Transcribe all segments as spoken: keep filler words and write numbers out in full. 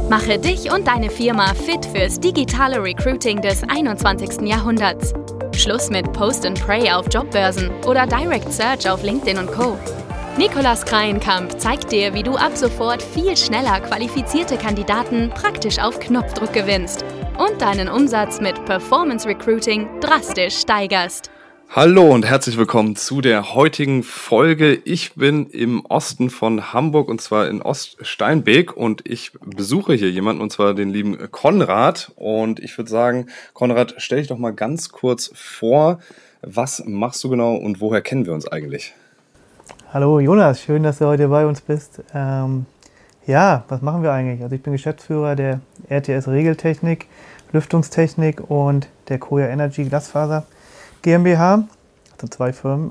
Mache dich und deine Firma fit fürs digitale Recruiting des einundzwanzigsten Jahrhunderts. Schluss mit Post and Pray auf Jobbörsen oder Direct Search auf LinkedIn und Co. Nikolaus Kreienkamp zeigt dir, wie du ab sofort viel schneller qualifizierte Kandidaten praktisch auf Knopfdruck gewinnst und deinen Umsatz mit Performance Recruiting drastisch steigerst. Hallo und herzlich willkommen zu der heutigen Folge. Ich bin im Osten von Hamburg und zwar in Oststeinbeek und ich besuche hier jemanden und zwar den lieben Konrad. Und ich würde sagen, Konrad, stell dich doch mal ganz kurz vor, was machst du genau und woher kennen wir uns eigentlich? Hallo Jonas, schön, dass du heute bei uns bist. Ähm, ja, was machen wir eigentlich? Also ich bin Geschäftsführer der R T S Regeltechnik, Lüftungstechnik und der Koya Energy Glasfaser GmbH, also zwei Firmen.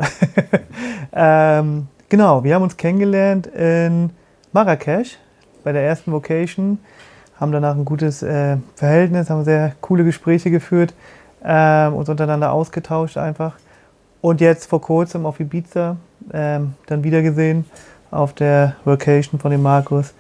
ähm, genau, wir haben uns kennengelernt in Marrakesch bei der ersten Vocation, haben danach ein gutes äh, Verhältnis, haben sehr coole Gespräche geführt, äh, uns untereinander ausgetauscht einfach. Und jetzt vor kurzem auf Ibiza ähm, dann wieder gesehen auf der Vocation von dem Markus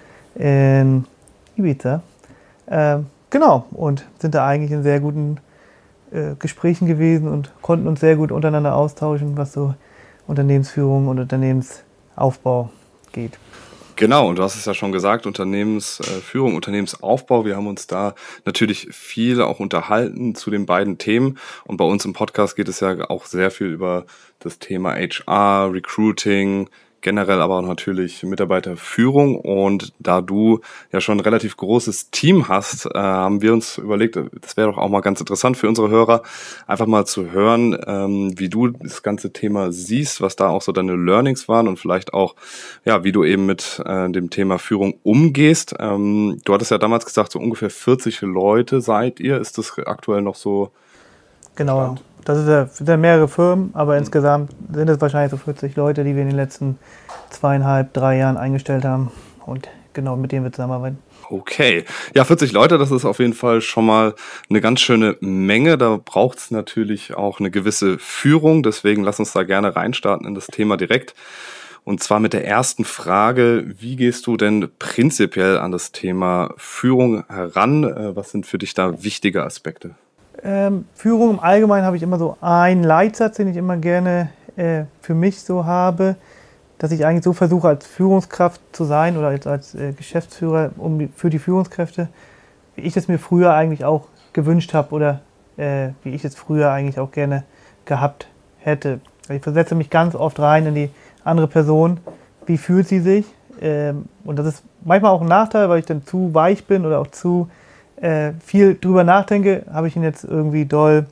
in Ibiza. Ähm, genau, und sind da eigentlich in sehr guten Gesprächen gewesen und konnten uns sehr gut untereinander austauschen, was so Unternehmensführung und Unternehmensaufbau geht. Genau, und du hast es ja schon gesagt, Unternehmensführung, Unternehmensaufbau. Wir haben uns da natürlich viel auch unterhalten zu den beiden Themen. Und bei uns im Podcast geht es ja auch sehr viel über das Thema H R, Recruiting, generell aber auch natürlich Mitarbeiterführung. Und da du ja schon ein relativ großes Team hast, äh, haben wir uns überlegt, das wäre doch auch mal ganz interessant für unsere Hörer, einfach mal zu hören, ähm, wie du das ganze Thema siehst, was da auch so deine Learnings waren und vielleicht auch, ja, wie du eben mit äh, dem Thema Führung umgehst. Ähm, du hattest ja damals gesagt, so ungefähr vierzig Leute seid ihr. Ist das aktuell noch so? Genau. Stand? Das ist ja, sind ja mehrere Firmen, aber mhm. insgesamt sind es wahrscheinlich so vierzig Leute, die wir in den letzten zweieinhalb, drei Jahren eingestellt haben und genau mit denen wir zusammenarbeiten. Okay, ja, vierzig Leute, das ist auf jeden Fall schon mal eine ganz schöne Menge. Da braucht es natürlich auch eine gewisse Führung, deswegen lass uns da gerne reinstarten in das Thema direkt. Und zwar mit der ersten Frage, wie gehst du denn prinzipiell an das Thema Führung heran? Was sind für dich da wichtige Aspekte? Ähm, Führung im Allgemeinen habe ich immer so einen Leitsatz, den ich immer gerne äh, für mich so habe, dass ich eigentlich so versuche, als Führungskraft zu sein oder als, als äh, Geschäftsführer um die, für die Führungskräfte, wie ich es mir früher eigentlich auch gewünscht habe oder äh, wie ich es früher eigentlich auch gerne gehabt hätte. Ich versetze mich ganz oft rein in die andere Person, wie fühlt sie sich, ähm, und das ist manchmal auch ein Nachteil, weil ich dann zu weich bin oder auch zu äh, viel drüber nachdenke, habe ich ihn jetzt irgendwie doll,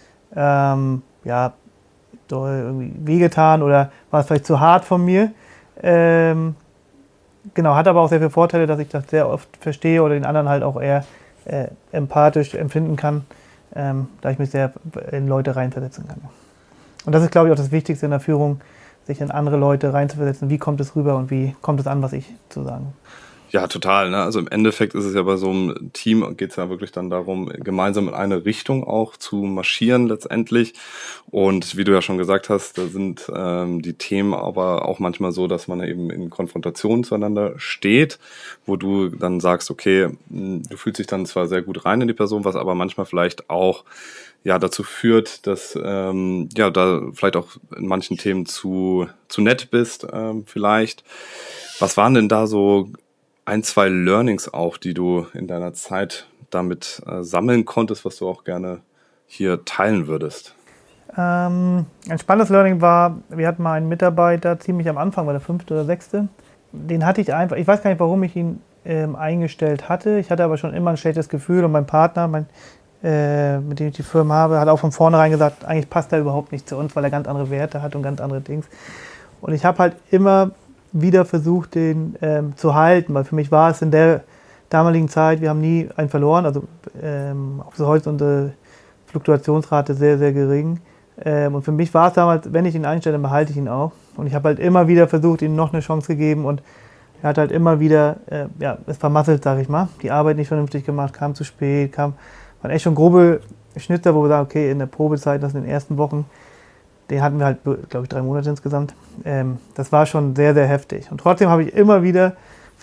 ähm, ja, doll irgendwie wehgetan oder war es vielleicht zu hart von mir. Ähm, genau, hat aber auch sehr viele Vorteile, dass ich das sehr oft verstehe oder den anderen halt auch eher äh, empathisch empfinden kann, ähm, da ich mich sehr in Leute reinversetzen kann. Und das ist, glaube ich, auch das Wichtigste in der Führung, sich in andere Leute reinzuversetzen. Wie kommt es rüber und wie kommt es an, was ich zu sagen? Ja, total. Ne? Also im Endeffekt ist es ja bei so einem Team, geht es ja wirklich dann darum, gemeinsam in eine Richtung auch zu marschieren letztendlich. Und wie du ja schon gesagt hast, da sind ähm, die Themen aber auch manchmal so, dass man eben in Konfrontation zueinander steht, wo du dann sagst, okay, du fühlst dich dann zwar sehr gut rein in die Person, was aber manchmal vielleicht auch ja dazu führt, dass ähm, ja da vielleicht auch in manchen Themen zu zu nett bist, ähm, vielleicht. Was waren denn da so ein, zwei Learnings auch, die du in deiner Zeit damit äh, sammeln konntest, was du auch gerne hier teilen würdest? Ähm, ein spannendes Learning war, wir hatten mal einen Mitarbeiter ziemlich am Anfang, war der fünfte oder sechste. Den hatte ich einfach, ich weiß gar nicht, warum ich ihn ähm, eingestellt hatte. Ich hatte aber schon immer ein schlechtes Gefühl und mein Partner, mein, äh, mit dem ich die Firma habe, hat auch von vornherein gesagt, eigentlich passt er überhaupt nicht zu uns, weil er ganz andere Werte hat und ganz andere Dings. Und ich habe halt immer wieder versucht, den ähm, zu halten, weil für mich war es in der damaligen Zeit, wir haben nie einen verloren, also ähm, auch so heute ist unsere Fluktuationsrate sehr, sehr gering. Ähm, und für mich war es damals, wenn ich ihn einstelle, dann behalte ich ihn auch. Und ich habe halt immer wieder versucht, ihm noch eine Chance gegeben und er hat halt immer wieder, äh, ja, es vermasselt, sage ich mal, die Arbeit nicht vernünftig gemacht, kam zu spät, kam, waren echt schon grobe Schnitzer, wo wir sagen, okay, in der Probezeit, das in den ersten Wochen, den hatten wir halt, glaube ich, drei Monate insgesamt. Ähm, das war schon sehr, sehr heftig. Und trotzdem habe ich immer wieder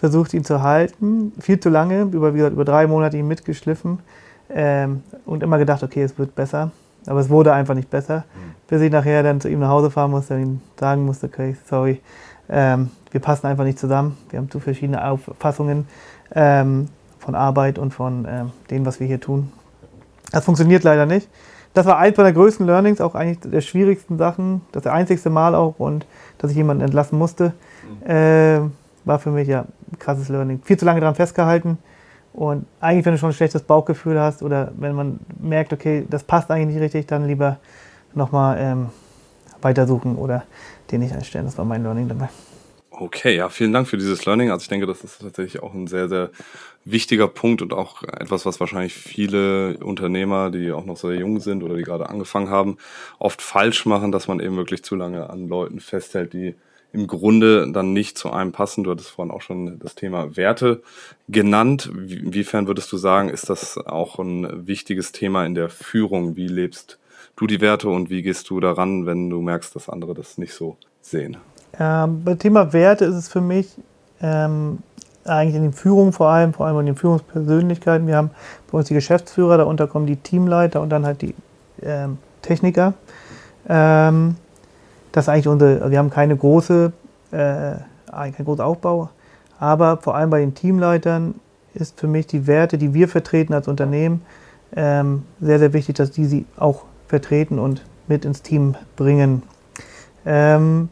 versucht, ihn zu halten. Viel zu lange, über, wie gesagt, über drei Monate ihn mitgeschliffen ähm, und immer gedacht, okay, es wird besser. Aber es wurde einfach nicht besser, mhm. bis ich nachher dann zu ihm nach Hause fahren musste und ihm sagen musste, okay, sorry, ähm, wir passen einfach nicht zusammen. Wir haben zu verschiedene Auffassungen ähm, von Arbeit und von ähm, dem, was wir hier tun. Das funktioniert leider nicht. Das war eins der größten Learnings, auch eigentlich der schwierigsten Sachen, das einzigste Mal auch, und dass ich jemanden entlassen musste, mhm. äh, war für mich ja ein krasses Learning. Viel zu lange daran festgehalten, und eigentlich, wenn du schon ein schlechtes Bauchgefühl hast oder wenn man merkt, okay, das passt eigentlich nicht richtig, dann lieber nochmal ähm, weitersuchen oder den nicht einstellen. Das war mein Learning dabei. Okay, ja, vielen Dank für dieses Learning. Also ich denke, das ist tatsächlich auch ein sehr, sehr wichtiger Punkt und auch etwas, was wahrscheinlich viele Unternehmer, die auch noch sehr jung sind oder die gerade angefangen haben, oft falsch machen, dass man eben wirklich zu lange an Leuten festhält, die im Grunde dann nicht zu einem passen. Du hattest vorhin auch schon das Thema Werte genannt. Inwiefern würdest du sagen, ist das auch ein wichtiges Thema in der Führung? Wie lebst du die Werte und wie gehst du daran, wenn du merkst, dass andere das nicht so sehen? Ähm, beim Thema Werte ist es für mich ähm, eigentlich in den Führungen vor allem, vor allem in den Führungspersönlichkeiten. Wir haben bei uns die Geschäftsführer, darunter kommen die Teamleiter und dann halt die ähm, Techniker. Ähm, das ist eigentlich unsere, also wir haben keine große, äh, keinen großen Aufbau, aber vor allem bei den Teamleitern ist für mich die Werte, die wir vertreten als Unternehmen, ähm, sehr, sehr wichtig, dass die sie auch vertreten und mit ins Team bringen. Ähm,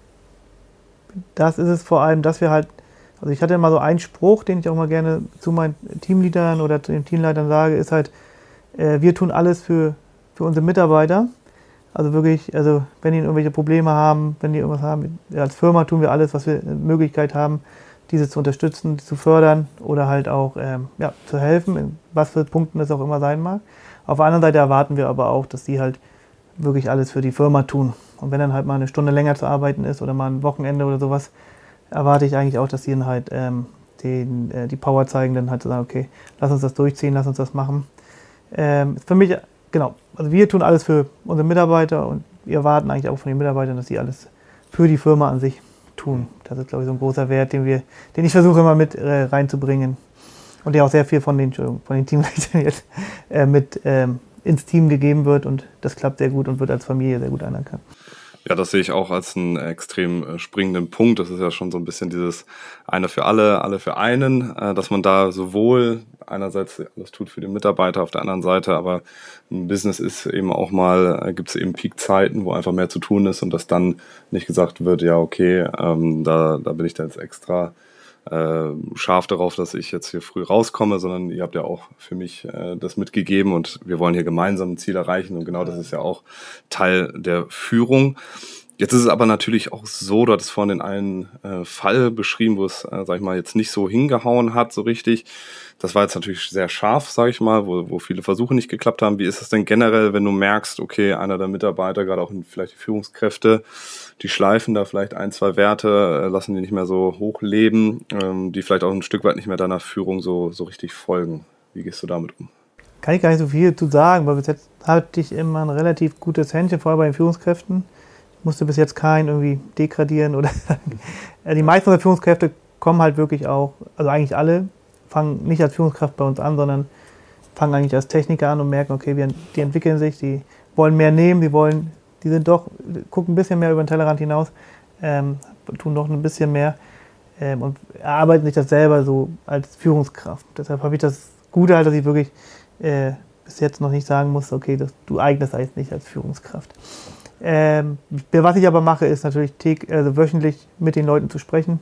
Das ist es vor allem, dass wir halt, also ich hatte immer so einen Spruch, den ich auch mal gerne zu meinen Teamleadern oder zu den Teamleitern sage, ist halt, äh, wir tun alles für, für unsere Mitarbeiter. Also wirklich, also wenn die irgendwelche Probleme haben, wenn die irgendwas haben, als Firma tun wir alles, was wir eine Möglichkeit haben, diese zu unterstützen, zu fördern oder halt auch ähm, ja, zu helfen, in was für Punkten es auch immer sein mag. Auf der anderen Seite erwarten wir aber auch, dass die halt wirklich alles für die Firma tun. Und wenn dann halt mal eine Stunde länger zu arbeiten ist oder mal ein Wochenende oder sowas, erwarte ich eigentlich auch, dass die dann halt ähm, den, äh, die Power zeigen, dann halt zu sagen, okay, lass uns das durchziehen, lass uns das machen. Ähm, für mich, genau, also wir tun alles für unsere Mitarbeiter und wir erwarten eigentlich auch von den Mitarbeitern, dass sie alles für die Firma an sich tun. Das ist, glaube ich, so ein großer Wert, den wir, den ich versuche immer mit äh, reinzubringen und der auch sehr viel von den, von den Teamleitern jetzt äh, mit ähm, ins Team gegeben wird, und das klappt sehr gut und wird als Familie sehr gut anerkannt. Ja, das sehe ich auch als einen extrem springenden Punkt. Das ist ja schon so ein bisschen dieses einer für alle, alle für einen, dass man da sowohl einerseits alles tut für den Mitarbeiter, auf der anderen Seite, aber ein Business ist eben auch mal, gibt es eben Peakzeiten, wo einfach mehr zu tun ist und dass dann nicht gesagt wird, ja okay, ähm, da, da bin ich dann jetzt extra Äh, scharf darauf, dass ich jetzt hier früh rauskomme, sondern ihr habt ja auch für mich äh, das mitgegeben und wir wollen hier gemeinsam ein Ziel erreichen und genau das ist ja auch Teil der Führung. Jetzt ist es aber natürlich auch so, du hattest vorhin den einen äh, Fall beschrieben, wo es, äh, sag ich mal, jetzt nicht so hingehauen hat, so richtig. Das war jetzt natürlich sehr scharf, sage ich mal, wo, wo viele Versuche nicht geklappt haben. Wie ist es denn generell, wenn du merkst, okay, einer der Mitarbeiter, gerade auch vielleicht die Führungskräfte, die schleifen da vielleicht ein, zwei Werte, äh, lassen die nicht mehr so hochleben, ähm, die vielleicht auch ein Stück weit nicht mehr deiner Führung so, so richtig folgen. Wie gehst du damit um? Kann ich gar nicht so viel zu sagen, weil bis jetzt hatte ich immer ein relativ gutes Händchen, vor allem bei den Führungskräften. Ich musste bis jetzt keinen irgendwie degradieren oder die meisten der Führungskräfte kommen halt wirklich auch, also eigentlich alle, fangen nicht als Führungskraft bei uns an, sondern fangen eigentlich als Techniker an und merken, okay, wir, die entwickeln sich, die wollen mehr nehmen, die wollen, die sind doch, gucken ein bisschen mehr über den Tellerrand hinaus, ähm, tun doch ein bisschen mehr ähm, und erarbeiten sich das selber so als Führungskraft. Deshalb habe ich das Gute halt, dass ich wirklich äh, bis jetzt noch nicht sagen muss, okay, das, du eignest dich nicht als Führungskraft. Ähm, was ich aber mache, ist natürlich täg, also wöchentlich mit den Leuten zu sprechen,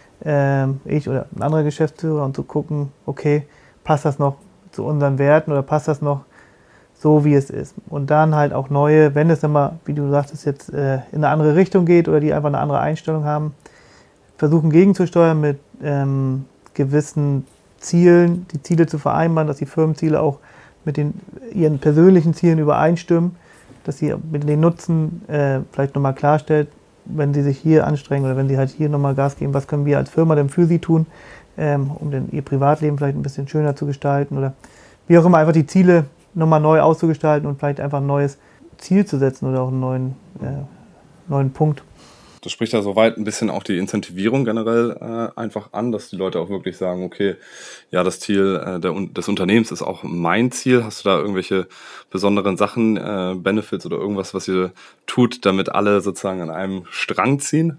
ähm, ich oder ein anderer Geschäftsführer, und zu gucken, okay, passt das noch zu unseren Werten oder passt das noch so, wie es ist. Und dann halt auch neue, wenn es immer, wie du sagtest, jetzt äh, in eine andere Richtung geht oder die einfach eine andere Einstellung haben, versuchen gegenzusteuern mit ähm, gewissen Zielen, die Ziele zu vereinbaren, dass die Firmenziele auch mit den, ihren persönlichen Zielen übereinstimmen, dass sie mit den Nutzen äh, vielleicht nochmal klarstellt, wenn sie sich hier anstrengen oder wenn sie halt hier nochmal Gas geben, was können wir als Firma denn für sie tun, ähm, um denn ihr Privatleben vielleicht ein bisschen schöner zu gestalten oder wie auch immer, einfach die Ziele nochmal neu auszugestalten und vielleicht einfach ein neues Ziel zu setzen oder auch einen neuen, äh, neuen Punkt. Das spricht ja soweit ein bisschen auch die Incentivierung generell äh, einfach an, dass die Leute auch wirklich sagen, okay, ja, das Ziel äh, der, des Unternehmens ist auch mein Ziel. Hast du da irgendwelche besonderen Sachen, äh, Benefits oder irgendwas, was ihr tut, damit alle sozusagen an einem Strang ziehen?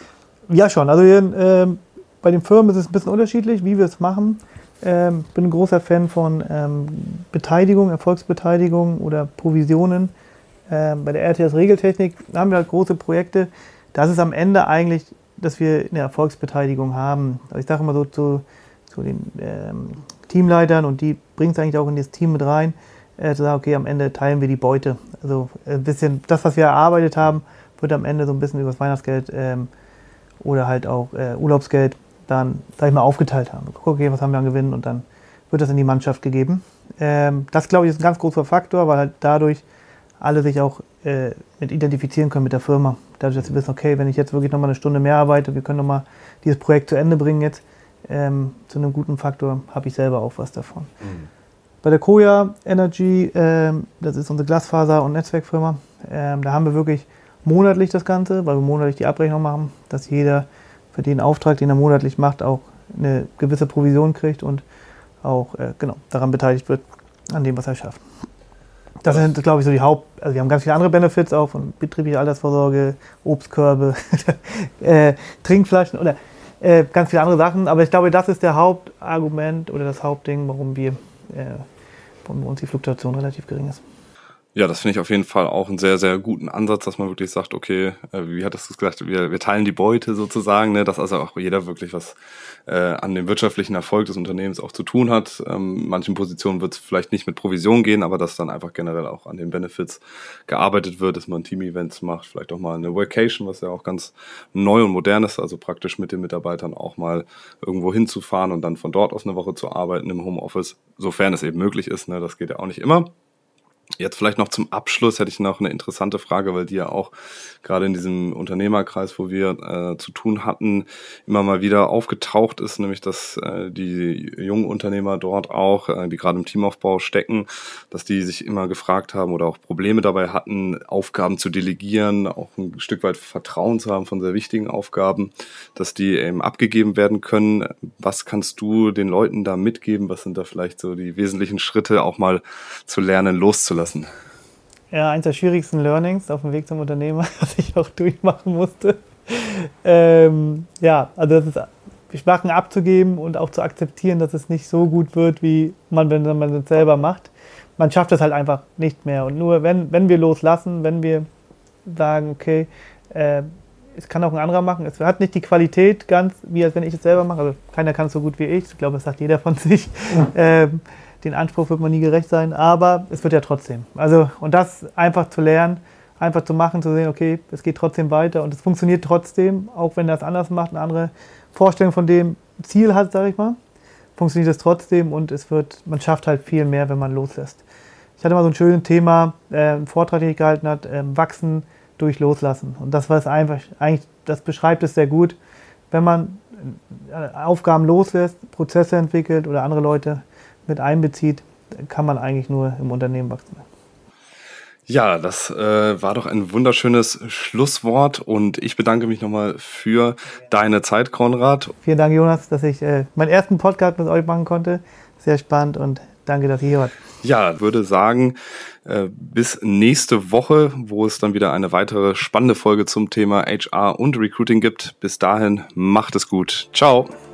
Ja, schon. Also hier, äh, bei den Firmen ist es ein bisschen unterschiedlich, wie wir es machen. Ich ähm, bin ein großer Fan von ähm, Beteiligung, Erfolgsbeteiligung oder Provisionen. Ähm, bei der R T S Regeltechnik haben wir halt große Projekte. Das ist am Ende eigentlich, dass wir eine Erfolgsbeteiligung haben. Also ich sage immer so zu, zu den ähm, Teamleitern, und die bringen es eigentlich auch in das Team mit rein, äh, zu sagen, okay, am Ende teilen wir die Beute. Also ein bisschen das, was wir erarbeitet haben, wird am Ende so ein bisschen über das Weihnachtsgeld ähm, oder halt auch äh, Urlaubsgeld dann, sag ich mal, aufgeteilt haben. Guck, okay, was haben wir an Gewinn, und dann wird das in die Mannschaft gegeben. Ähm, das, glaube ich, ist ein ganz großer Faktor, weil halt dadurch alle sich auch äh, mit identifizieren können mit der Firma. Dadurch, dass sie wissen, okay, wenn ich jetzt wirklich nochmal eine Stunde mehr arbeite, wir können nochmal dieses Projekt zu Ende bringen jetzt, ähm, zu einem guten Faktor, habe ich selber auch was davon. Mhm. Bei der Koya Energy, ähm, das ist unsere Glasfaser- und Netzwerkfirma, ähm, da haben wir wirklich monatlich das Ganze, weil wir monatlich die Abrechnung machen, dass jeder für den Auftrag, den er monatlich macht, auch eine gewisse Provision kriegt und auch äh, genau daran beteiligt wird, an dem, was er schafft. Das sind, glaube ich, so die Haupt... Also wir haben ganz viele andere Benefits auch, von betrieblicher Altersvorsorge, Obstkörbe, äh, Trinkflaschen oder äh, ganz viele andere Sachen. Aber ich glaube, das ist der Hauptargument oder das Hauptding, warum wir, äh, warum bei uns die Fluktuation relativ gering ist. Ja, das finde ich auf jeden Fall auch einen sehr, sehr guten Ansatz, dass man wirklich sagt, okay, äh, wie hattest du es gesagt, wir, wir teilen die Beute sozusagen, ne, dass also auch jeder wirklich was äh, an dem wirtschaftlichen Erfolg des Unternehmens auch zu tun hat. Ähm, manchen Positionen wird es vielleicht nicht mit Provision gehen, aber dass dann einfach generell auch an den Benefits gearbeitet wird, dass man Team-Events macht, vielleicht auch mal eine Workation, was ja auch ganz neu und modern ist, also praktisch mit den Mitarbeitern auch mal irgendwo hinzufahren und dann von dort aus eine Woche zu arbeiten im Homeoffice, sofern es eben möglich ist, ne, das geht ja auch nicht immer. Jetzt vielleicht noch zum Abschluss hätte ich noch eine interessante Frage, weil die ja auch gerade in diesem Unternehmerkreis, wo wir äh, zu tun hatten, immer mal wieder aufgetaucht ist, nämlich dass äh, die jungen Unternehmer dort auch, äh, die gerade im Teamaufbau stecken, dass die sich immer gefragt haben oder auch Probleme dabei hatten, Aufgaben zu delegieren, auch ein Stück weit Vertrauen zu haben von sehr wichtigen Aufgaben, dass die eben abgegeben werden können. Was kannst du den Leuten da mitgeben? Was sind da vielleicht so die wesentlichen Schritte, auch mal zu lernen, loszulassen? Ja, eins der schwierigsten Learnings auf dem Weg zum Unternehmer, was ich auch durchmachen musste. Ähm, ja, also das ist Schwachen abzugeben und auch zu akzeptieren, dass es nicht so gut wird, wie man, wenn man es selber macht. Man schafft es halt einfach nicht mehr. Und nur wenn, wenn wir loslassen, wenn wir sagen, okay, äh, es kann auch ein anderer machen, es hat nicht die Qualität ganz, wie als wenn ich es selber mache. Also keiner kann es so gut wie ich. Ich glaube, das sagt jeder von sich. Ja. Ähm, Den Anspruch wird man nie gerecht sein, aber es wird ja trotzdem. Also, und das einfach zu lernen, einfach zu machen, zu sehen, okay, es geht trotzdem weiter und es funktioniert trotzdem, auch wenn er es anders macht, eine andere Vorstellung von dem Ziel hat, sage ich mal, funktioniert es trotzdem und es wird, man schafft halt viel mehr, wenn man loslässt. Ich hatte mal so ein schönes Thema, äh, einen Vortrag, den ich gehalten habe, äh, Wachsen durch Loslassen. Und das war es einfach, eigentlich, das beschreibt es sehr gut, wenn man Aufgaben loslässt, Prozesse entwickelt oder andere Leute mit einbezieht, kann man eigentlich nur im Unternehmen wachsen. Ja, das äh, war doch ein wunderschönes Schlusswort und ich bedanke mich nochmal für deine Zeit, Konrad. Vielen Dank, Jonas, dass ich äh, meinen ersten Podcast mit euch machen konnte. Sehr spannend und danke, dass ihr hier wart. Ja, würde sagen, äh, bis nächste Woche, wo es dann wieder eine weitere spannende Folge zum Thema H R und Recruiting gibt. Bis dahin, macht es gut. Ciao.